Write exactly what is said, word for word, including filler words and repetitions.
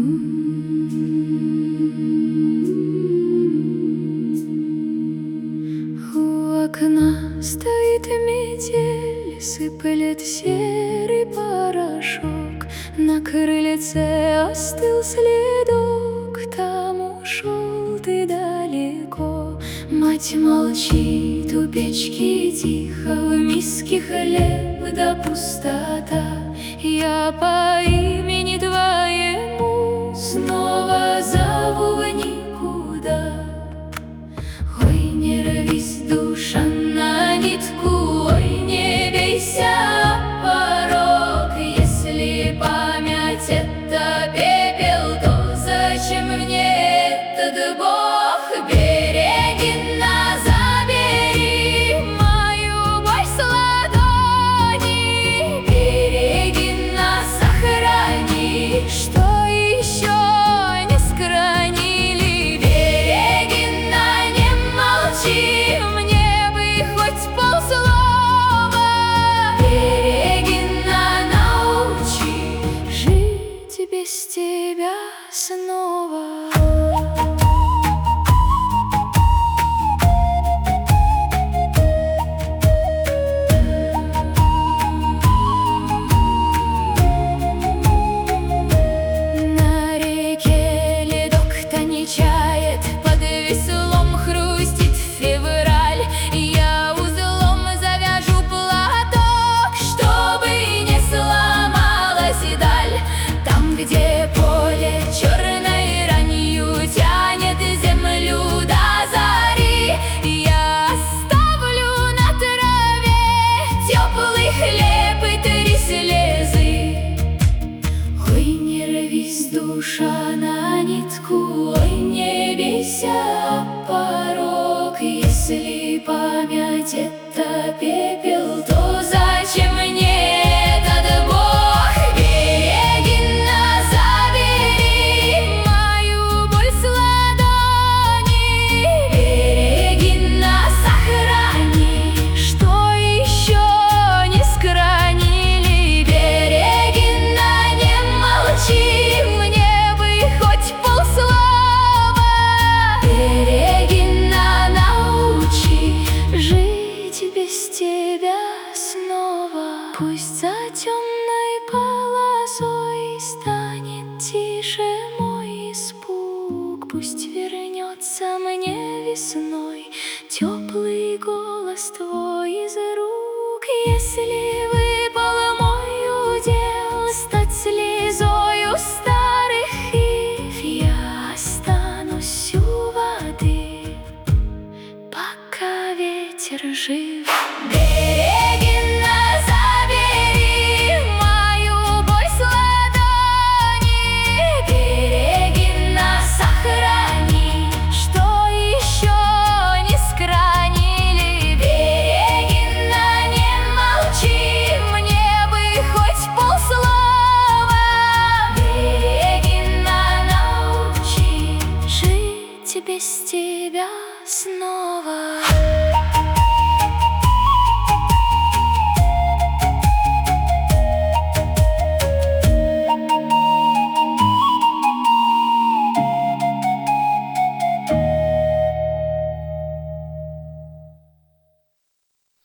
У окна стоит метель, сыплет серый порошок. На крыльце остыл следок, там ушел ты далеко. Мать молчит у печки тихо, в миске хлеб да пустота. Я по имени твоему снова зову в никуда. Ой, не рвись, душа, на нитку, ой, не бейся о порог. Если память — это пепел, то зачем мне этот Бог? Берегиня, забери мою боль с ладони, берегиня, сохрани, что еще не сохранили. Берегиня, не молчи, мне бы хоть полслова. Берегиня, научи жить без тебя снова. Под веслом хрустит февраль, я узлом завяжу платок, чтобы не сломалась даль. Там, где поле черной ранью тянет землю до зари, я оставлю на траве теплый хлеб и три слезы. Ой, не рвись, душа, на нитку, ой, не бейся о порог. Если память — это пепел, то зачем мне этот Бог? Берегиня, забери мою боль с ладони, берегиня, сохрани, что еще не сохранили. Берегиня, не молчи, мне бы хоть полслова. Берегиня, научи жить без тебя снова. Пусть за темной полосой станет тише мой испуг, пусть вернется мне весной теплый голос твой из рук. Если выпал мой удел стать слезою старых ив, я останусь у воды, пока ветер жив. Берег